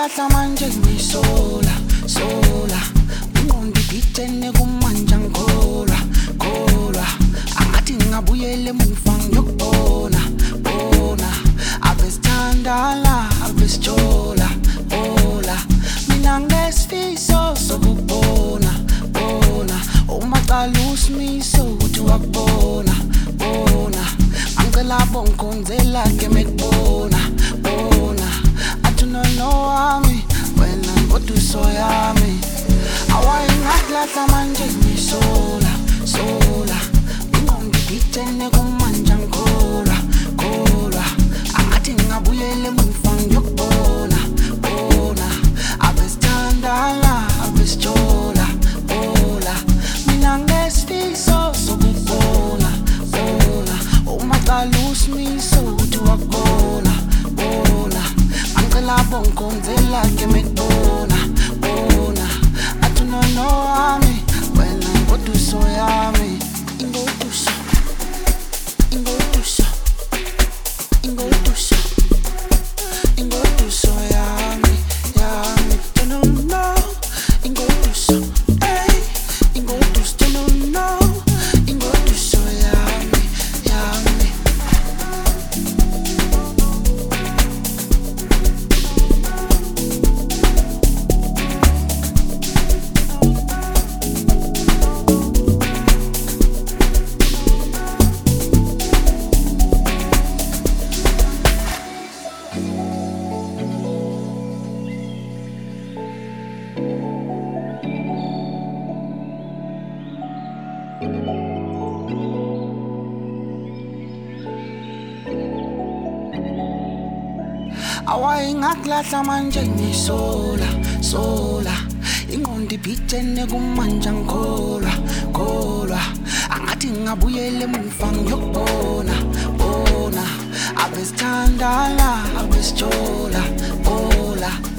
ngaklahla manje ngisola sola ingqondo ipithene kumanje ngikholwa kholwa angathi ngingabuyela emuva ngiyokubona bona abesithandana abesijola bola mina nginesifiso sokubona bona uma qala usimiso uthi wakubona bona angicela bongikhonzela ke mekubona bona no wami wena kodwa usoyami awayingaklahla manje ngisola sola ingqondo ipithene kumanje ngikholwa kholwa angathi ngingabuyela emuva ngiyokubona bona abesithandana abesijola bola mina nginesifiso sokubona bona uma qala usimiso uthi wakubona bona labo ngikhonzela ke mekubona bona athi no wami wena kodwa usoyami ingoduso ingoduso ingoduso ingoduso yami yami no ingoduso hey ingoduso no ingoduso yami yami awayingaklahla manje ngisola sola ingqondo ipithene kumanje ngikholwa kholwa angathi ngingabuyela emuva ngiyokubona bona abesithandana abesijola bola